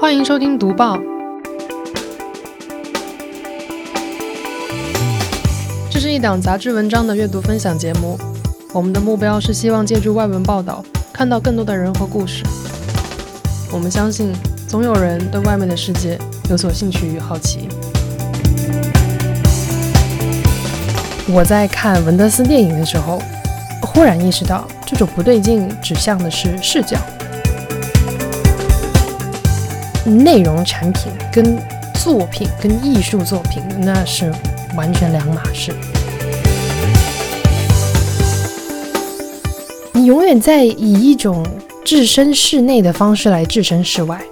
欢迎收听读报，这是一档杂志文章的阅读分享节目。我们的目标是希望借助外文报道，看到更多的人和故事。我们相信，总有人对外面的世界有所兴趣与好奇。我在看文德斯电影的时候，忽然意识到，这种不对劲指向的是视角。内容产品跟作品跟艺术作品那是完全两码事。你永远在以一种置身事内的方式来置身事外。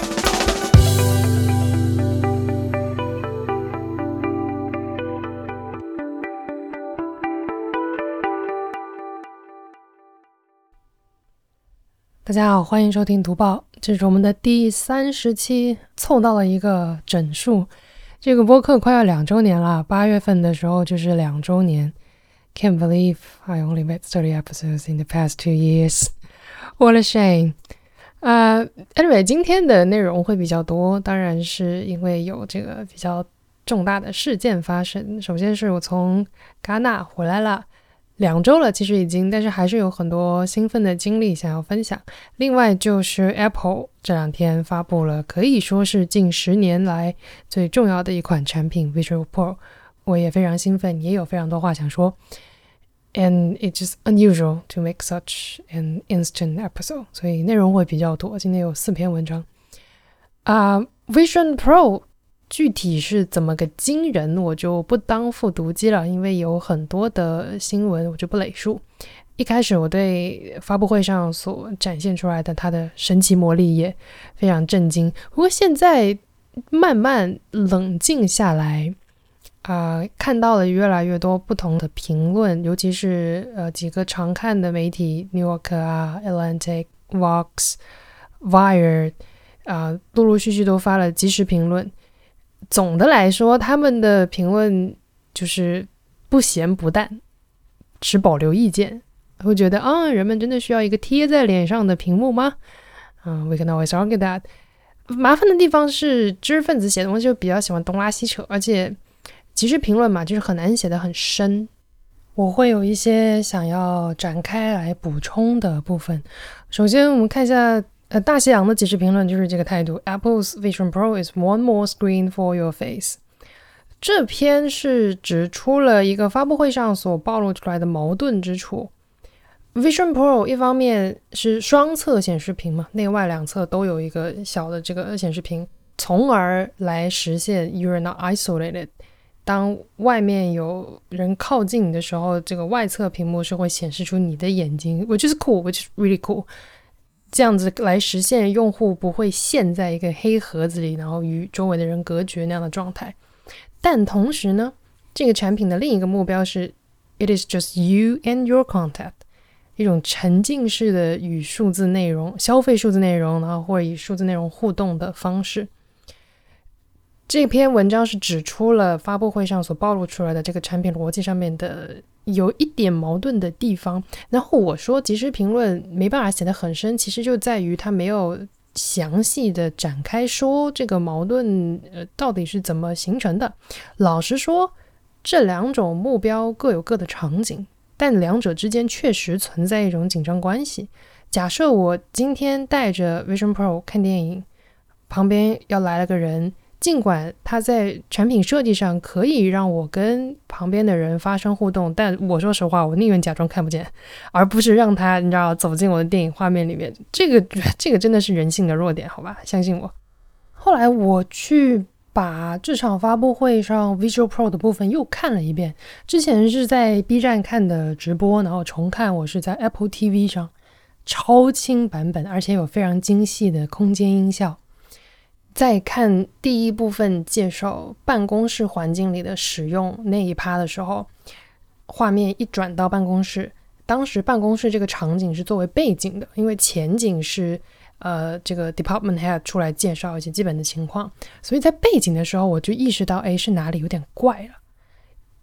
大家好，欢迎收听读报，这是我们的第30期，凑到了一个整数。这个播客快要2周年了，8月份的时候就是2周年。Can't believe I only made 30 episodes in the past 2 years. What a shame. Anyway, 今天的内容会比较多，当然是因为有这个比较重大的事件发生。首先是我从戛纳回来了。2周了其实已经，但是还是有很多兴奋的经历想要分享。另外就是 Apple 这2天发布了可以说是近10年来最重要的一款产品 Vision Pro， 我也非常兴奋，也有非常多话想说。And it's just unusual to make such an instant episode， 所以内容会比较多，今天有4篇文章。Vision Pro具体是怎么个惊人，我就不当复读机了，因为有很多的新闻我就不累述。一开始我对发布会上所展现出来的它的神奇魔力也非常震惊，不过现在慢慢冷静下来，看到了越来越多不同的评论，尤其是几个常看的媒体 New York、Atlantic、Vox、Wired 陆陆续续都发了即时评论。总的来说，他们的评论就是不咸不淡，持保留意见，会觉得人们真的需要一个贴在脸上的屏幕吗？We can always argue that。 麻烦的地方是知识分子写的东西就比较喜欢东拉西扯，而且即时评论嘛，就是很难写得很深。我会有一些想要展开来补充的部分。首先我们看一下大西洋的即时评论，就是这个态度。 Apple's Vision Pro is one more screen for your face。 这篇是指出了一个发布会上所暴露出来的矛盾之处。 Vision Pro 一方面是双侧显示屏嘛，内外两侧都有一个小的这个显示屏，从而来实现 You're not isolated。 当外面有人靠近你的时候，这个外侧屏幕是会显示出你的眼睛， which is cool, which is really cool。这样子来实现用户不会陷在一个黑盒子里，然后与周围的人隔绝那样的状态。但同时呢，这个产品的另一个目标是 It is just you and your content， 一种沉浸式的与数字内容消费数字内容，然后或者以数字内容互动的方式。这篇文章是指出了发布会上所暴露出来的这个产品逻辑上面的有一点矛盾的地方。然后我说即时评论没办法写得很深，其实就在于它没有详细的展开说这个矛盾到底是怎么形成的。老实说，这2种目标各有各的场景，但两者之间确实存在一种紧张关系。假设我今天带着 Vision Pro 看电影，旁边要来了个人，尽管它在产品设计上可以让我跟旁边的人发生互动，但我说实话，我宁愿假装看不见，而不是让他你知道走进我的电影画面里面。这个真的是人性的弱点，好吧，相信我。后来我去把这场发布会上 Visual Pro 的部分又看了一遍，之前是在 B 站看的直播，然后重看我是在 Apple TV 上超清版本，而且有非常精细的空间音效。在看第一部分介绍办公室环境里的使用那一趴的时候，画面一转到办公室，当时办公室这个场景是作为背景的，因为前景是这个 department head 出来介绍一些基本的情况，所以在背景的时候我就意识到是哪里有点怪了。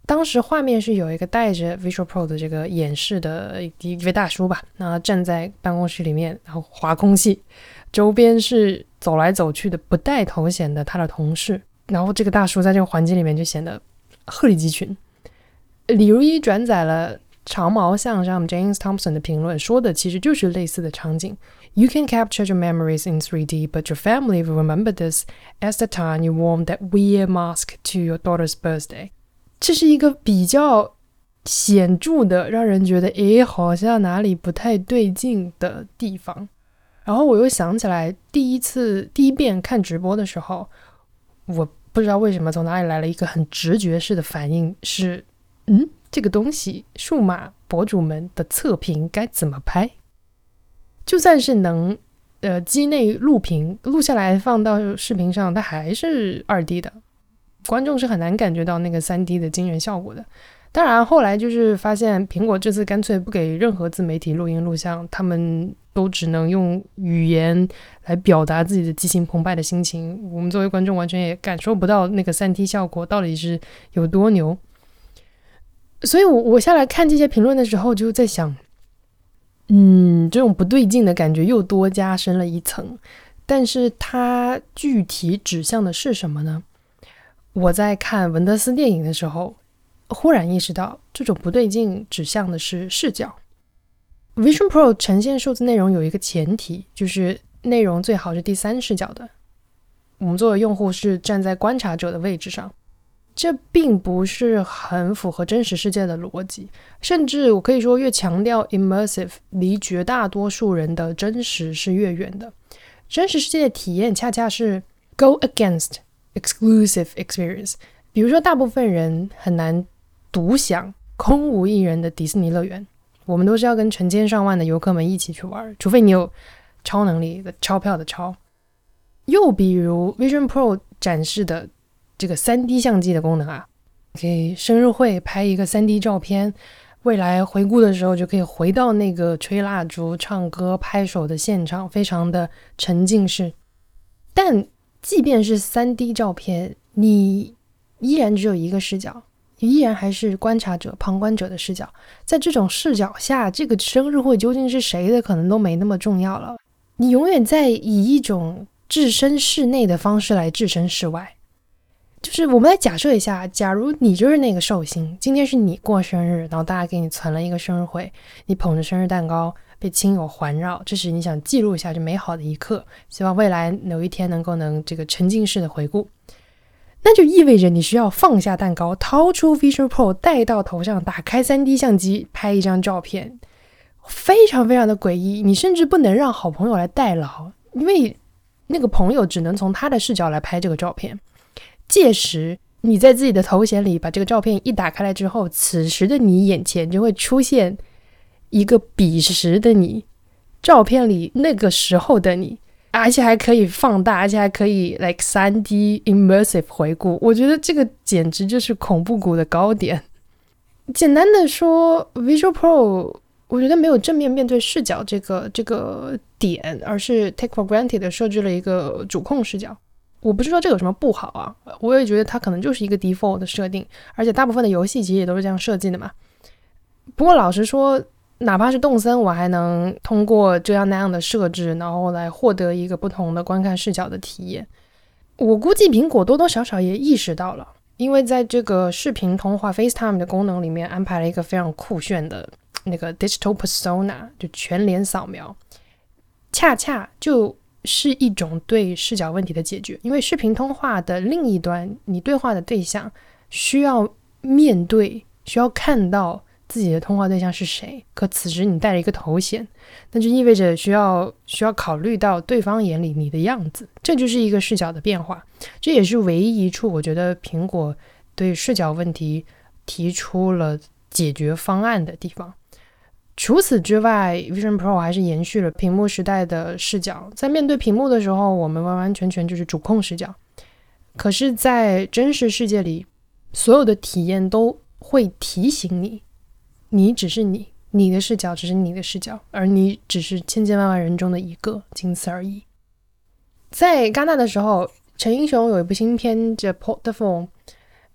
当时画面是有一个带着 Visual Pro 的这个演示的一位大叔吧，然后站在办公室里面，然后划空气，周边是走来走去的不带头衔的他的同事，然后这个大叔在这个环境里面就显得鹤立鸡群。李如一转载了长毛象上 James Thompson 的评论，说的其实就是类似的场景。You can capture your memories in 3D, but your family will remember this as the time you wore that weird mask to your daughter's birthday. 这是一个比较显著的让人觉得好像哪里不太对劲的地方。然后我又想起来第一遍看直播的时候，我不知道为什么从哪里来了一个很直觉式的反应，是这个东西数码博主们的测评该怎么拍？就算是能机内录屏录下来放到视频上，它还是 2D 的，观众是很难感觉到那个 3D 的惊人效果的。当然后来就是发现苹果这次干脆不给任何自媒体录音录像，他们都只能用语言来表达自己的激情澎湃的心情，我们作为观众完全也感受不到那个 3D 效果到底是有多牛。所以我下来看这些评论的时候就在想，这种不对劲的感觉又多加深了一层，但是它具体指向的是什么呢？我在看文德斯电影的时候忽然意识到，这种不对劲指向的是视角。Vision Pro 呈现数字内容有一个前提，就是内容最好是第三视角的，我们作为用户是站在观察者的位置上，这并不是很符合真实世界的逻辑，甚至我可以说越强调 immersive， 离绝大多数人的真实是越远的。真实世界的体验恰恰是 go against exclusive experience， 比如说大部分人很难独享空无一人的迪士尼乐园，我们都是要跟成千上万的游客们一起去玩，除非你有超能力的钞票的钞。又比如 Vision Pro 展示的这个 3D 相机的功能啊，给生日会拍一个 3D 照片，未来回顾的时候就可以回到那个吹蜡烛、唱歌、拍手的现场，非常的沉浸式。但即便是 3D 照片，你依然只有一个视角，你依然还是观察者、旁观者的视角。在这种视角下，这个生日会究竟是谁的可能都没那么重要了。你永远在以一种置身室内的方式来置身室外。就是我们来假设一下，假如你就是那个寿星，今天是你过生日，然后大家给你存了一个生日会，你捧着生日蛋糕被亲友环绕，这是你想记录一下这美好的一刻，希望未来有一天能这个沉浸式的回顾。那就意味着你需要放下蛋糕，掏出 Vision Pro 戴到头上，打开 3D 相机拍一张照片，非常非常的诡异。你甚至不能让好朋友来代劳，因为那个朋友只能从他的视角来拍这个照片。届时你在自己的头衔里把这个照片一打开来之后，此时的你眼前就会出现一个彼时的你，照片里那个时候的你，而且还可以放大，而且还可以 like 3D immersive 回顾。我觉得这个简直就是恐怖谷的高点。简单的说 Visual Pro 我觉得没有正面面对视角这个点，而是 take for granted 的设置了一个主控视角。我不知道这有什么不好啊，我也觉得它可能就是一个 default 的设定，而且大部分的游戏其实也都是这样设计的嘛。不过老实说，哪怕是动森，我还能通过这样那样的设置，然后来获得一个不同的观看视角的体验。我估计苹果多多少少也意识到了，因为在这个视频通话 FaceTime 的功能里面安排了一个非常酷炫的那个 Digital Persona， 就全脸扫描，恰恰就是一种对视角问题的解决。因为视频通话的另一端，你对话的对象需要面对，需要看到自己的通话对象是谁，可此时你带了一个头衔，那就意味着需要考虑到对方眼里你的样子，这就是一个视角的变化。这也是唯一一处我觉得苹果对视角问题提出了解决方案的地方。除此之外 Vision Pro 还是延续了屏幕时代的视角，在面对屏幕的时候，我们完完全全就是主控视角。可是在真实世界里，所有的体验都会提醒你，你只是你的视角只是你的视角，而你只是千千万万人中的一个，仅此而已。在戛纳的时候，陈英雄有一部新片叫 Portfolio，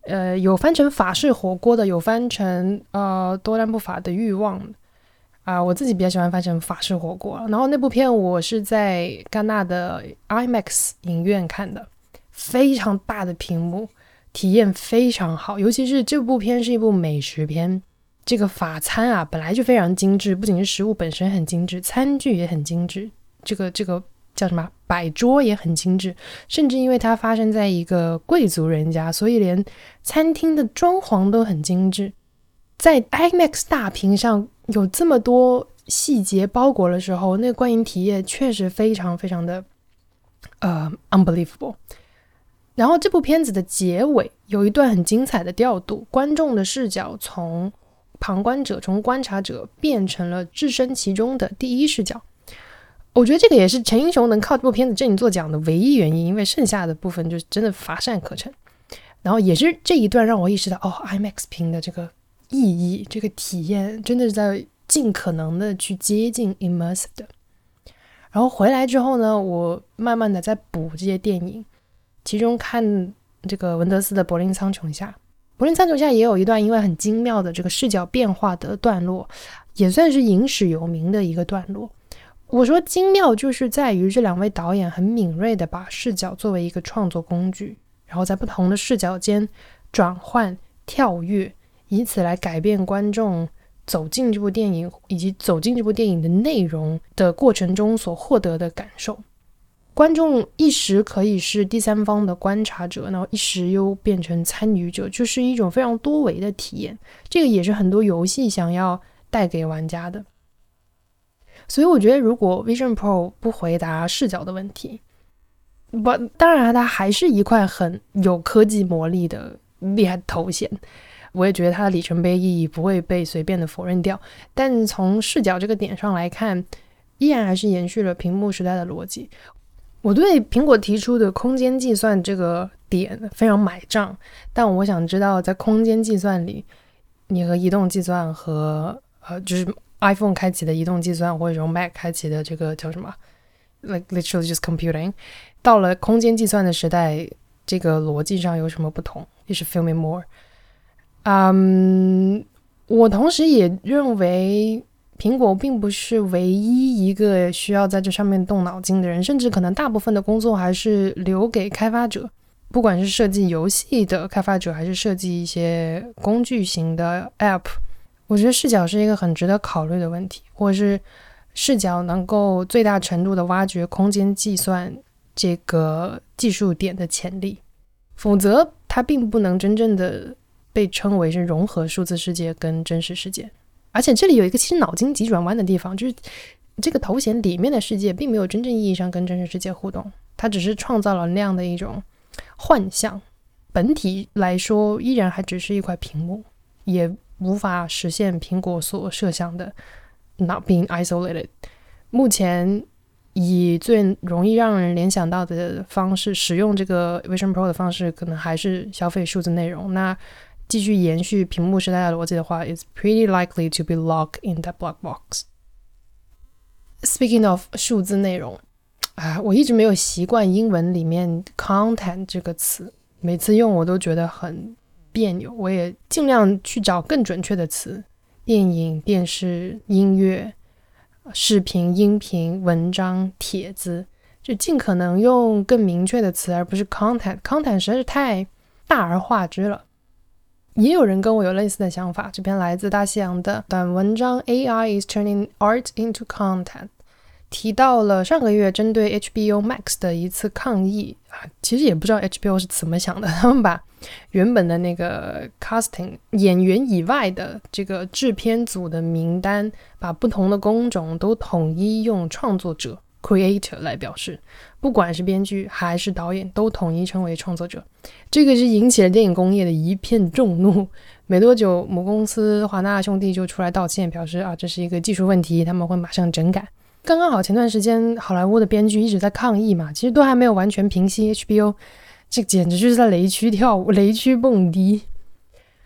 有翻成法式火锅的，有翻成多兰布法的欲望我自己比较喜欢翻成法式火锅。然后那部片我是在戛纳的 IMAX 影院看的，非常大的屏幕，体验非常好。尤其是这部片是一部美食片，这个法餐本来就非常精致，不仅是食物本身很精致，餐具也很精致，这个叫什么摆桌也很精致，甚至因为它发生在一个贵族人家，所以连餐厅的装潢都很精致。在 IMAX 大屏上有这么多细节包裹的时候，那个观影体验确实非常非常的unbelievable。 然后这部片子的结尾有一段很精彩的调度，观众的视角从旁观者，从观察者变成了置身其中的第一视角。我觉得这个也是陈英雄能靠这部片子振作奖的唯一原因，因为剩下的部分就真的乏善可陈。然后也是这一段让我意识到IMAX 屏的这个意义，这个体验真的是在尽可能的去接近 immersive 的。然后回来之后呢，我慢慢的在补这些电影，其中看这个文德斯的柏林苍穹下，柏林苍穹下也有一段因为很精妙的这个视角变化的段落，也算是影史有名的一个段落。我说精妙就是在于这两位导演很敏锐的把视角作为一个创作工具，然后在不同的视角间转换跳跃，以此来改变观众走进这部电影以及走进这部电影的内容的过程中所获得的感受。观众一时可以是第三方的观察者，然后一时又变成参与者，就是一种非常多维的体验。这个也是很多游戏想要带给玩家的。所以我觉得如果 Vision Pro 不回答视角的问题，当然它还是一块很有科技魔力的厉害的头衔，我也觉得它的里程碑意义不会被随便的否认掉。但从视角这个点上来看，依然还是延续了屏幕时代的逻辑。我对苹果提出的空间计算这个点非常买账，但我想知道在空间计算里，你和移动计算和就是 iPhone 开启的移动计算，或者用 Mac 开启的这个叫什么 like literally just computing， 到了空间计算的时代，这个逻辑上有什么不同？也是 feel me more。我同时也认为苹果并不是唯一一个需要在这上面动脑筋的人，甚至可能大部分的工作还是留给开发者，不管是设计游戏的开发者还是设计一些工具型的 App。 我觉得视角是一个很值得考虑的问题，或者是视角能够最大程度的挖掘空间计算这个技术点的潜力，否则它并不能真正的被称为是融合数字世界跟真实世界。而且这里有一个其实脑筋急转弯的地方，就是这个头衔里面的世界并没有真正意义上跟真实世界互动，它只是创造了那样的一种幻象，本体来说依然还只是一块屏幕，也无法实现苹果所设想的 not being isolated。 目前以最容易让人联想到的方式使用这个 Vision Pro 的方式，可能还是消费数字内容。那继续延续屏幕时代的逻辑的话， it's pretty likely to be locked in that black box。 Speaking of 数字内容我一直没有习惯英文里面 content 这个词，每次用我都觉得很别扭，我也尽量去找更准确的词，电影、电视、音乐、视频、音频、文章、帖子，就尽可能用更明确的词，而不是 content 实在是太大而化之了。也有人跟我有类似的想法，这篇来自大西洋的短文章 AI is turning art into content， 提到了上个月针对 HBO Max 的一次抗议其实也不知道 HBO 是怎么想的，他们把原本的那个 casting 演员以外的这个制片组的名单，把不同的工种都统一用创作者 creator 来表示，不管是编剧还是导演都统一称为创作者。这个是引起了电影工业的一片众怒，没多久母公司华纳兄弟就出来道歉，表示这是一个技术问题，他们会马上整改。刚刚好前段时间好莱坞的编剧一直在抗议嘛，其实都还没有完全平息 HBO， 这简直就是在雷区跳舞，雷区蹦迪。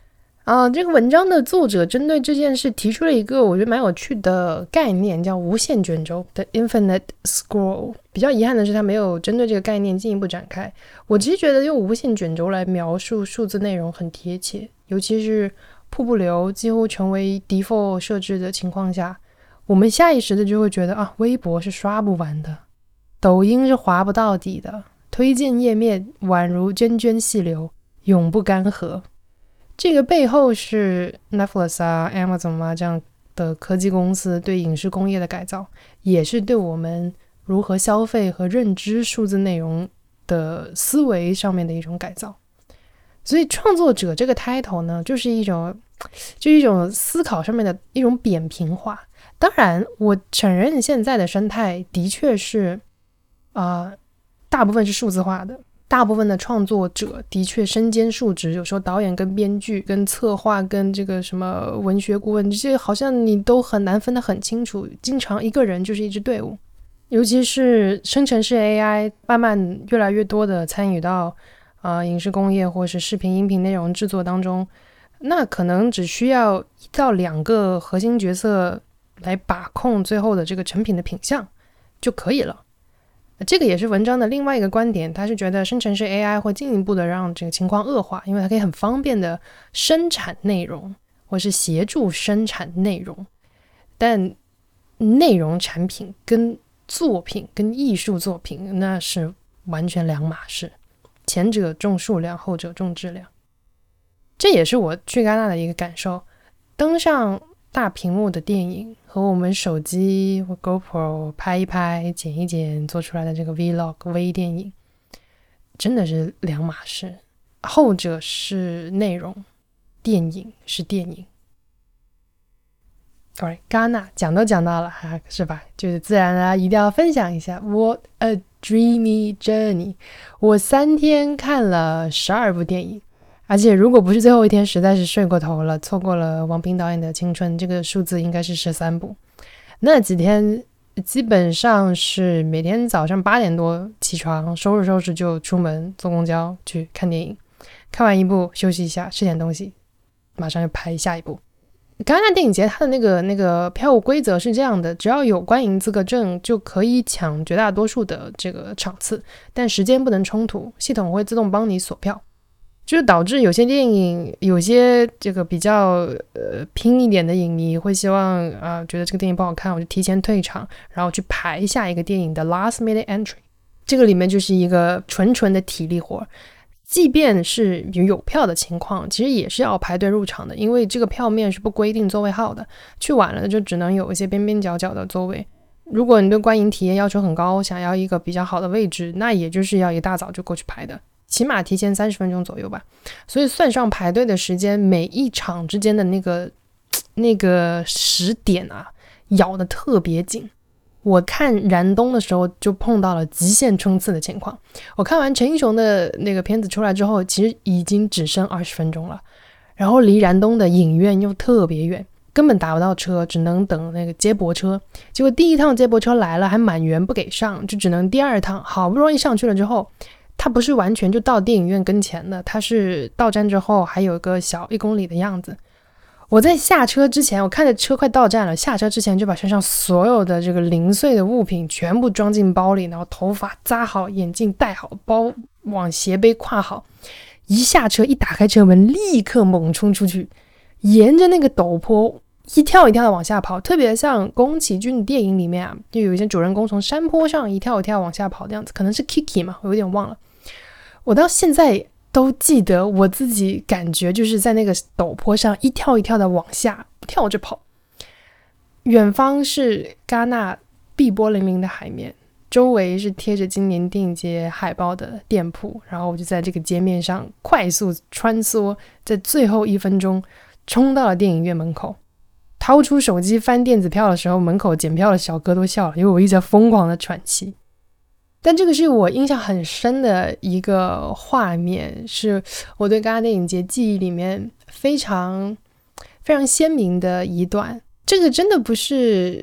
这个文章的作者针对这件事提出了一个我觉得蛮有趣的概念，叫无限卷轴 The Infinite Scroll。 比较遗憾的是他没有针对这个概念进一步展开。我其实觉得用无限卷轴来描述数字内容很贴切，尤其是瀑布流几乎成为 default 设置的情况下，我们下意识的就会觉得微博是刷不完的，抖音是滑不到底的，推荐页面宛如涓涓细流，永不干涸。这个背后是 Netflix Amazon 这样的科技公司对影视工业的改造，也是对我们如何消费和认知数字内容的思维上面的一种改造。所以创作者这个 title 呢，就是一种思考上面的一种扁平化。当然我承认现在的生态的确是大部分是数字化的，大部分的创作者的确身兼数职，有时候导演跟编剧跟策划跟这个什么文学顾问，这些好像你都很难分得很清楚，经常一个人就是一支队伍。尤其是生成式 AI 慢慢越来越多的参与到影视工业或是视频音频内容制作当中，那可能只需要1到2个核心角色来把控最后的这个成品的品相就可以了。这个也是文章的另外一个观点，他是觉得生成式 AI 会进一步的让这个情况恶化，因为它可以很方便的生产内容或是协助生产内容，但内容产品跟作品跟艺术作品那是完全两码事，前者重数量，后者重质量。这也是我去戛纳的一个感受，登上大屏幕的电影和我们手机或 GoPro 拍一拍剪一剪做出来的这个 Vlog 微电影真的是两码事，后者是内容，电影是电影。Alright， 戛纳讲都讲到了是吧，就是自然一定要分享一下 What a dreamy journey。 我3天看了12部电影，而且如果不是最后一天实在是睡过头了，错过了王平导演的青春，这个数字应该是13部。那几天基本上是每天早上8点多起床，收拾就出门坐公交去看电影，看完一部休息一下吃点东西，马上就拍下一部。戛纳电影节它的那个票务规则是这样的，只要有观影资格证就可以抢绝大多数的这个场次，但时间不能冲突，系统会自动帮你锁票，就是导致有些电影有些这个比较拼一点的影迷会希望觉得这个电影不好看，我就提前退场，然后去排下一个电影的 last minute entry。 这个里面就是一个纯的体力活，即便是有票的情况其实也是要排队入场的，因为这个票面是不规定座位号的，去晚了就只能有一些边边角角的座位。如果你对观影体验要求很高，想要一个比较好的位置，那也就是要一大早就过去排的，起码提前30分钟左右吧。所以算上排队的时间，每一场之间的那个时点咬得特别紧。我看燃冬的时候就碰到了极限冲刺的情况，我看完陈英雄的那个片子出来之后，其实已经只剩20分钟了，然后离燃冬的影院又特别远，根本打不到车，只能等那个接驳车。结果第一趟接驳车来了还满员不给上，就只能第二趟，好不容易上去了之后，它不是完全就到电影院跟前的，它是到站之后还有个小1公里的样子。我在下车之前，我看着车快到站了，下车之前就把身上所有的这个零碎的物品全部装进包里，然后头发扎好，眼镜戴好，包往斜背挎好，一下车一打开车门立刻猛冲出去，沿着那个陡坡一跳一跳的往下跑，特别像宫崎骏电影里面就有一些主人公从山坡上一跳一跳往下跑的样子，可能是 Kiki 嘛，我有点忘了。我到现在都记得我自己感觉就是在那个陡坡上一跳一跳的往下跳着跑，远方是戛纳碧波粼粼的海面，周围是贴着今年电影节海报的店铺，然后我就在这个街面上快速穿梭，在最后1分钟冲到了电影院门口，掏出手机翻电子票的时候，门口检票的小哥都笑了，因为我一直在疯狂的喘气。但这个是我印象很深的一个画面，是我对戛纳电影节记忆里面非常非常鲜明的一段。这个真的不是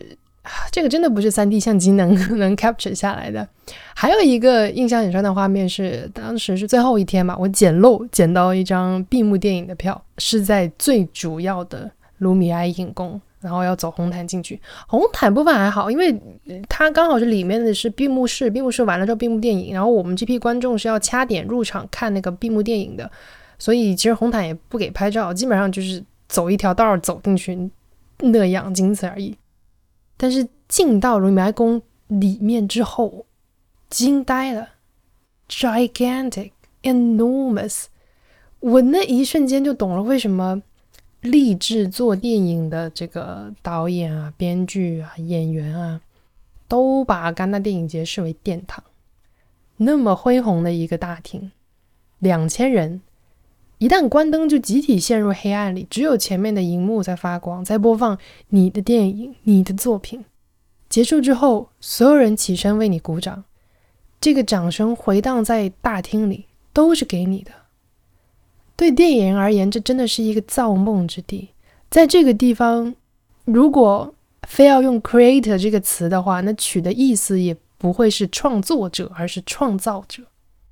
这个真的不是 3D 相机能capture 下来的。还有一个印象很深的画面是，当时是最后一天嘛，我捡到一张闭幕电影的票，是在最主要的卢米埃影宫，然后要走红毯进去。红毯部分还好，因为它刚好是里面的是闭幕式完了之后闭幕电影，然后我们这批观众是要掐点入场看那个闭幕电影的，所以其实红毯也不给拍照，基本上就是走一条道走进去那样，仅此而已。但是进到卢米埃宫里面之后，惊呆了 ，gigantic, enormous。我那一瞬间就懂了为什么立志做电影的这个导演啊、编剧啊、演员啊，都把戛纳电影节视为殿堂。那么恢宏的一个大厅，2000人，一旦关灯就集体陷入黑暗里，只有前面的荧幕在发光，在播放你的电影、你的作品。结束之后，所有人起身为你鼓掌，这个掌声回荡在大厅里，都是给你的。对电影人而言，这真的是一个造梦之地。在这个地方，如果非要用 creator 这个词的话，那取的意思也不会是创作者，而是创造者。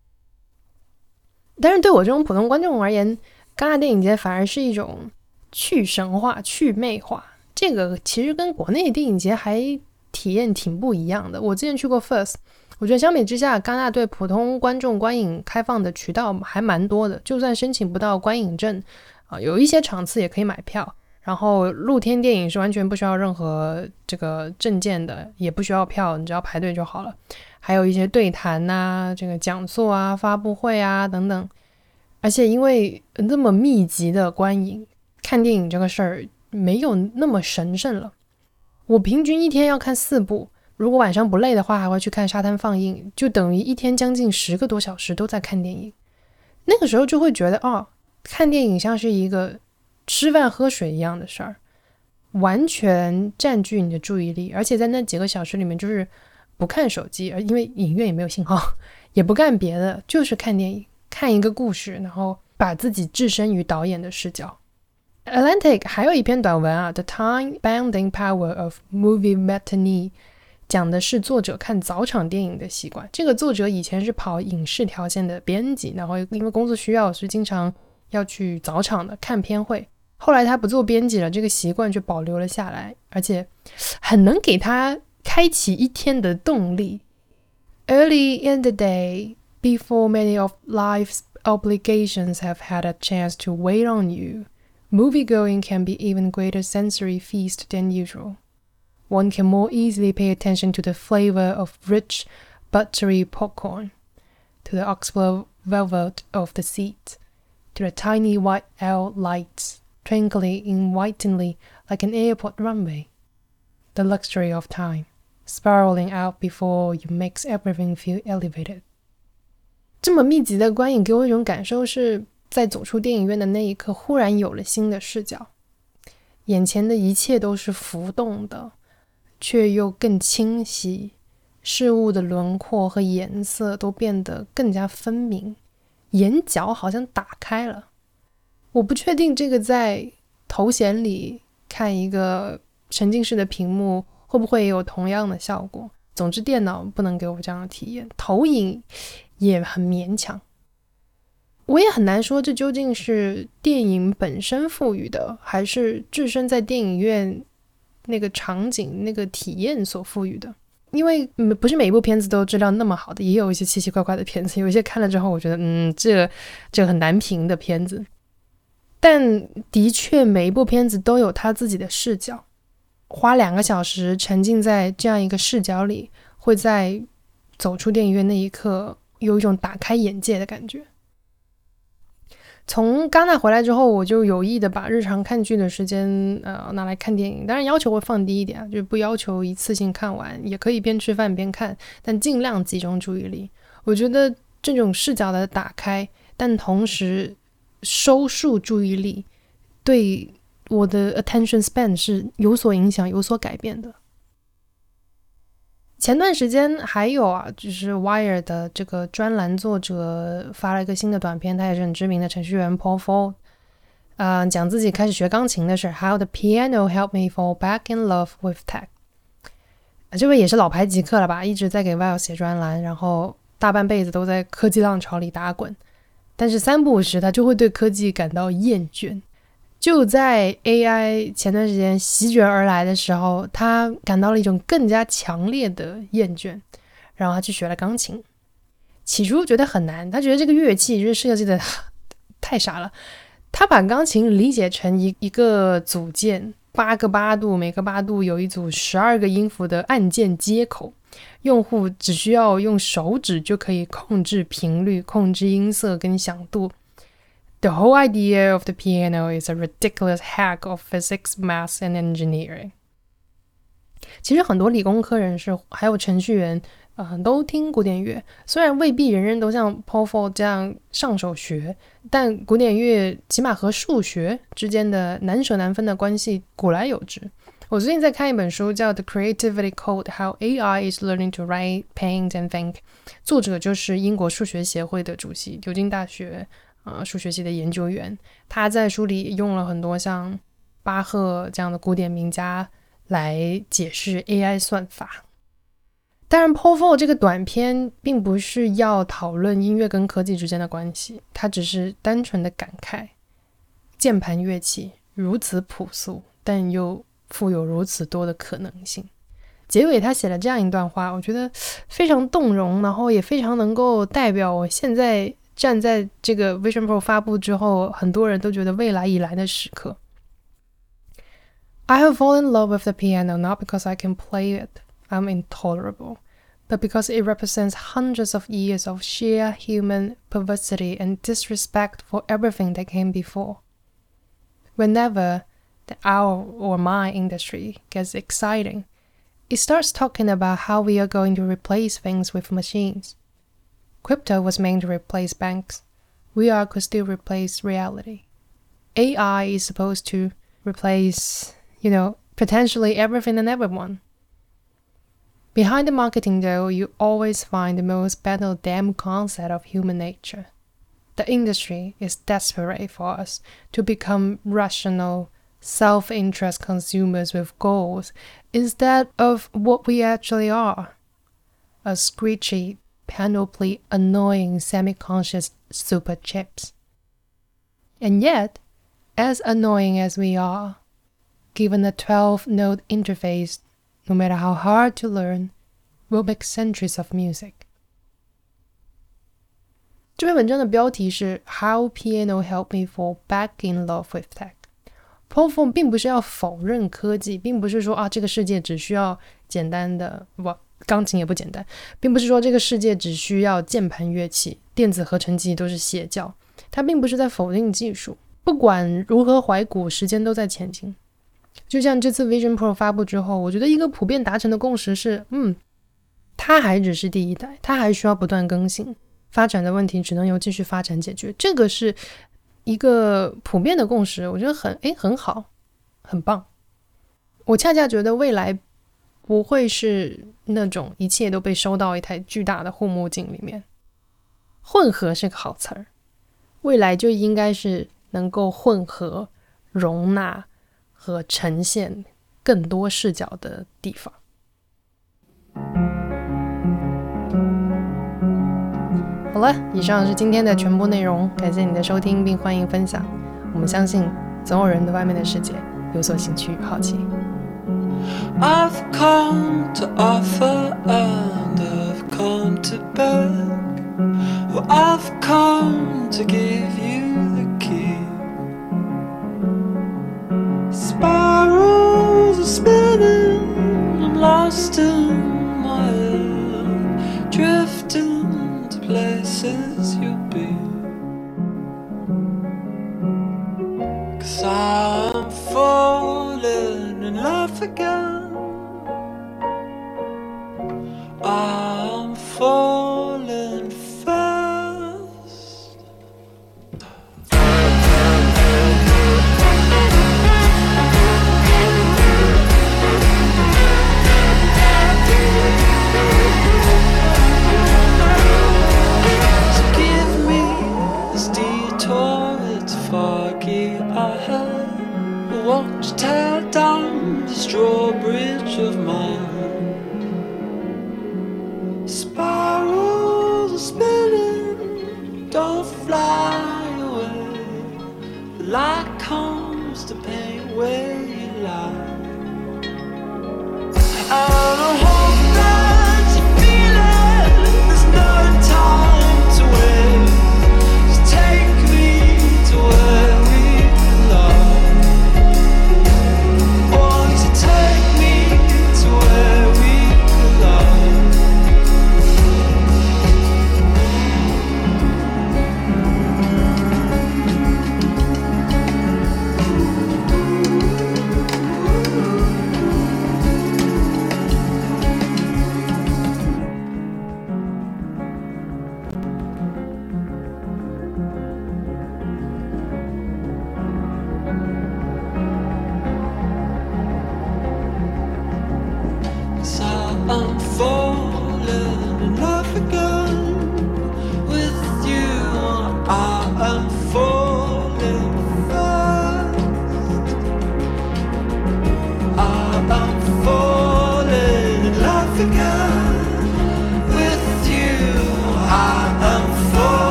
但是对我这种普通观众而言，戛纳电影节反而是一种去神化、去魅化。这个其实跟国内电影节还体验挺不一样的。我之前去过 FIRST， 我觉得相比之下，戛纳对普通观众观影开放的渠道还蛮多的，就算申请不到观影证，有一些场次也可以买票。然后露天电影是完全不需要任何这个证件的，也不需要票，你只要排队就好了。还有一些对谈啊、这个讲座啊、发布会啊等等。而且因为那么密集的观影，看电影这个事儿没有那么神圣了。我平均一天要看4部，如果晚上不累的话，还会去看沙滩放映，就等于一天将近10个多小时都在看电影。那个时候就会觉得，看电影像是一个吃饭喝水一样的事儿，完全占据你的注意力，而且在那几个小时里面就是不看手机，因为影院也没有信号，也不干别的，就是看电影，看一个故事，然后把自己置身于导演的视角。Atlantic 还有一篇短文啊 The Time-Bending Power of Movie Matinee， 讲的是作者看早场电影的习惯。这个作者以前是跑影视条线的编辑，然后因为工作需要，所以经常要去早场的看片会。后来他不做编辑了，这个习惯就保留了下来，而且很能给他开启一天的动力。Early in the day, before many of life's obligations have had a chance to wait on you, moviegoing can be even greater sensory feast than usual. One can more easily pay attention to the flavor of rich, buttery popcorn, to the oxford velvet of the seat, to the tiny white L lights twinkling invitingly like an airport runway. The luxury of time, spiraling out before you makes everything feel elevated. 这么密集的观影给我一种感受是，在走出电影院的那一刻，忽然有了新的视角，眼前的一切都是浮动的，却又更清晰，事物的轮廓和颜色都变得更加分明，眼角好像打开了。我不确定这个在头显里看一个沉浸式的屏幕会不会有同样的效果。总之电脑不能给我这样的体验，投影也很勉强。我也很难说这究竟是电影本身赋予的，还是置身在电影院那个场景那个体验所赋予的。因为不是每一部片子都质量那么好的，也有一些奇奇怪怪的片子，有一些看了之后我觉得这个很难评的片子。但的确每一部片子都有他自己的视角，花2个小时沉浸在这样一个视角里，会在走出电影院那一刻有一种打开眼界的感觉。从戛纳回来之后，我就有意的把日常看剧的时间拿来看电影，当然要求会放低一点，就不要求一次性看完，也可以边吃饭边看，但尽量集中注意力。我觉得这种视角的打开，但同时收束注意力，对我的 attention span 是有所影响、有所改变的。前段时间还有就是 Wire 的这个专栏作者发了一个新的短片，他也是很知名的程序员 Paul Ford，讲自己开始学钢琴的事 How the piano helped me fall back in love with tech。 这位也是老牌极客了吧，一直在给 Vice 写专栏，然后大半辈子都在科技浪潮里打滚，但是三不五时他就会对科技感到厌倦。就在 AI 前段时间席卷而来的时候，他感到了一种更加强烈的厌倦，然后他去学了钢琴。起初觉得很难，他觉得这个乐器就是设计的太傻了。他把钢琴理解成一个组件，8个八度，每个八度有一组12个音符的按键接口，用户只需要用手指就可以控制频率、控制音色跟响度。The whole idea of the piano is a ridiculous hack of physics, math, and engineering. 其实很多理工科人士还有程序员都听古典乐，虽然未必人人都像 Paul Ford 这样上手学，但古典乐起码和数学之间的难舍难分的关系古来有之。我最近在看一本书叫 The Creativity Code, How AI is Learning to Write, Paint and Think. 作者就是英国数学协会的主席，牛津大学数学系的研究员。他在书里用了很多像巴赫这样的古典名家来解释 AI 算法。当然 Paul Ford 这个短片并不是要讨论音乐跟科技之间的关系，他只是单纯的感慨键盘乐器如此朴素，但又富有如此多的可能性。结尾他写了这样一段话，我觉得非常动容，然后也非常能够代表我现在站在这个 Vision Pro 发布之后，很多人都觉得未来已来的时刻。I have fallen in love with the piano not because I can play it, I'm intolerable, but because it represents hundreds of years of sheer human perversity and disrespect for everything that came before. Whenever our or my industry gets exciting, it starts talking about how we are going to replace things with machines. Crypto was meant to replace banks. VR could still replace reality. AI is supposed to replace, potentially everything and everyone. Behind the marketing though, you always find the most battle damn concept of human nature. The industry is desperate for us to become rational, self-interest consumers with goals instead of what we actually are. A screechy, panoply annoying semi-conscious super chips. And yet, as annoying as we are, given a 12-note interface, no matter how hard to learn, we'll make centuries of music. 这篇文章的标题是 How Piano Helped Me Fall Back in Love with Tech. Paul Ford 并不是要否认科技，并不是说这个世界只需要简单的钢琴也不简单，并不是说这个世界只需要键盘乐器，电子合成器都是邪教。他并不是在否定技术，不管如何怀古，时间都在前进。就像这次 Vision Pro 发布之后，我觉得一个普遍达成的共识是它还只是第一代，它还需要不断更新，发展的问题只能由继续发展解决，这个是一个普遍的共识，我觉得很好，很棒。我恰恰觉得未来不会是那种一切都被收到一台巨大的护目镜里面，混合是个好词儿，未来就应该是能够混合、容纳和呈现更多视角的地方。好了，以上是今天的全部内容，感谢你的收听并欢迎分享。我们相信总有人对外面的世界有所兴趣与好奇。 I've come to offer and I've come to beg. Oh, I've come to give you the key. Spirals are spinning, I'm lost in my head, drifting to places you'll be. 'Cause I'm falling in love again.